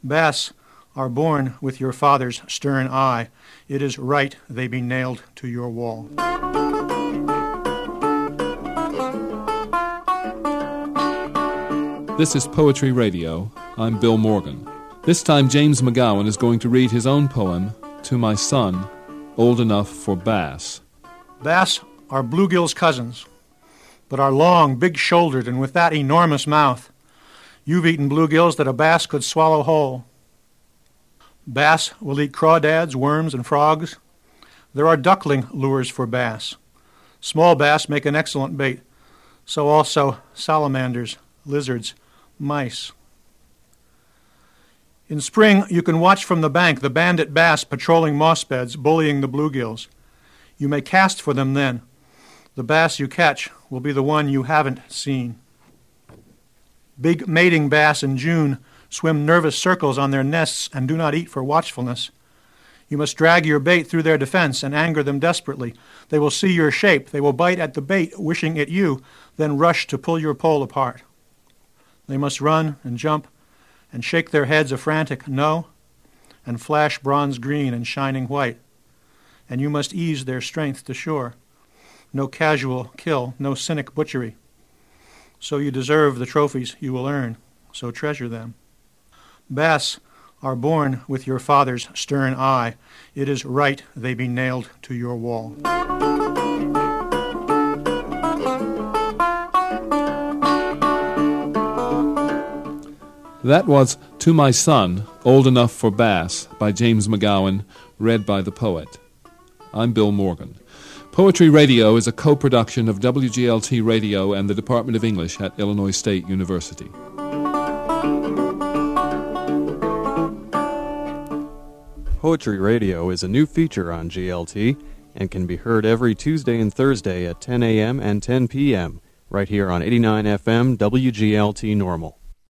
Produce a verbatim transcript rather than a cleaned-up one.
Bass are born with your father's stern eye. It is right they be nailed to your wall. This is Poetry Radio. I'm Bill Morgan. This time James McGowan is going to read his own poem, To My Son, Old Enough for Bass. Bass are bluegill's cousins, but are long, big-shouldered, and with that enormous mouth. You've eaten bluegills that a bass could swallow whole. Bass will eat crawdads, worms, and frogs. There are duckling lures for bass. Small bass make an excellent bait, so also salamanders, lizards, mice. In spring, you can watch from the bank the bandit bass patrolling moss beds, bullying the bluegills. You may cast for them then. The bass you catch will be the one you haven't seen. Big mating bass in June swim nervous circles on their nests and do not eat for watchfulness. You must drag your bait through their defense and anger them desperately. They will see your shape. They will bite at the bait, wishing at you, then rush to pull your pole apart. They must run and jump and shake their heads a frantic no and flash bronze green and shining white. And you must ease their strength to shore. No casual kill, no cynic butchery. So you deserve the trophies you will earn, so treasure them. Bass are born with your father's stern eye. It is right they be nailed to your wall. That was To My Son, Old Enough for Bass by James McGowan, read by the poet. I'm Bill Morgan. Poetry Radio is a co-production of W G L T Radio and the Department of English at Illinois State University. Poetry Radio is a new feature on G L T and can be heard every Tuesday and Thursday at ten a.m. and ten p.m. right here on eighty-nine F M W G L T Normal.